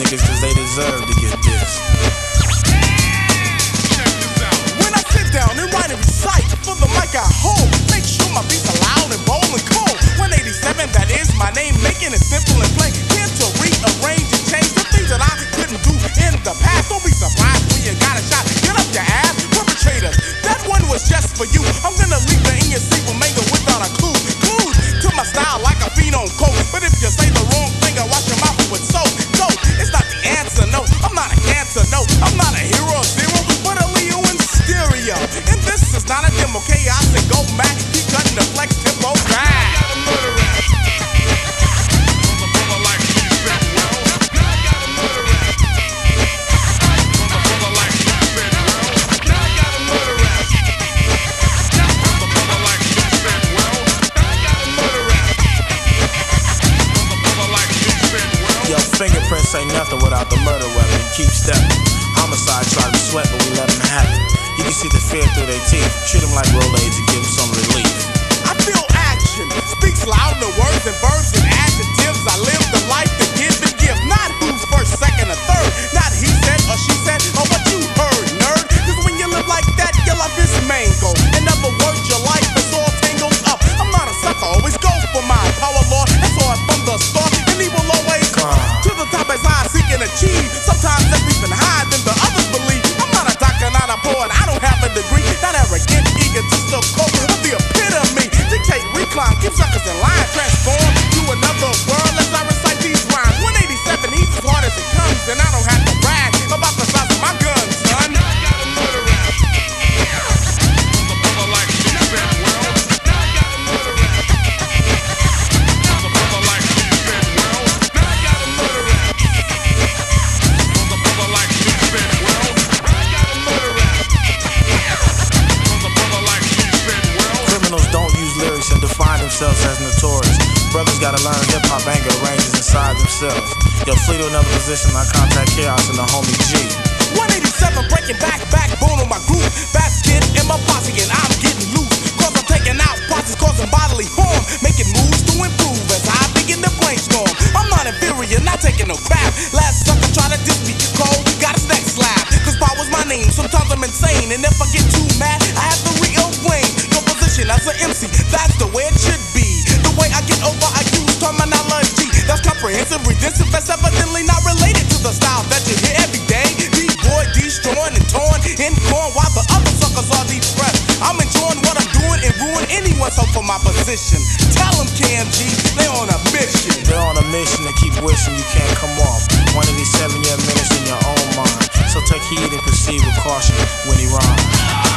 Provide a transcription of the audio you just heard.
niggas cause they deserve to get this. When I sit down and write and recite for the mic I hold, make sure my beats are loud and bold and cold. 187, that is my name, making it simple and plain. Here to rearrange and change the things that I couldn't do in the past. Don't be surprised when you got a shot. Get up your ass, perpetrators. That one was just for you. I'm gonna leave the in your seat with mango without a clue. Clues to my style like a fiend on coke. But if you say the wrong thing, I wash your mouth with soap. No, it's not the answer. No, I'm not a cancer. No, I'm not a hero of zero, but a Leo in stereo. And this is not a demo. Chaos and go Mac. Keep cutting the flex tempo back. Fingerprints ain't nothing without the murder weapon. Keep stepping. Homicide try to sweat, but we let them have it. You can see the fear through their teeth. Treat them like Rolaids and give them some relief. I feel action speaks loud in words and verbs and adjectives. I live the life to give and give. Not who's first, second, or third. Not he said or she said or what you heard, nerd. Cause when you live like that, your life is mango. In other words, your life is all tangled up. I'm not a sucker, always go for mine. Power law, that's all from the start. And he will always come to the top as I seek and achieve. Sometimes that's even higher than the others believe. I'm not a doctor, not a poet, I don't have a degree. Not arrogant, egotistical, but the epitome. Dictate, recline, keep suckers in line. Transform to another world as I recite these rhymes. 187, he's as hard as it comes. And I don't have to brag about the size of my gun, son. Themselves as notorious. Brothers gotta learn hip-hop anger ranges inside themselves. Yo, flee to another position, I contact chaos and the homie G. 187 breaking backbone on my group. Basket in my posse and I'm getting loose. Cause I'm taking out posses, causing bodily harm. Making moves to improve as I begin to brainstorm. I'm not inferior, not taking no crap. Last sucker try to diss me, cold, got his neck slapped. Cause power's my name, sometimes I'm insane. And if I get too mad, I have to rearrange your position as an MC. That's the way it should be. The way I get over, I use terminology that's comprehensive, redemptive, that's evidently not related to the style that you hear every day. D-boy, destroying and torn in corn while the other suckers are depressed. I'm enjoying what I'm doing and ruin anyone's hope for my position. Tell them, KMG, they're on a mission. They're on a mission to keep wishing you can't come off. 187, you're ministering your own mind. So take heed and proceed with caution when he rhymes.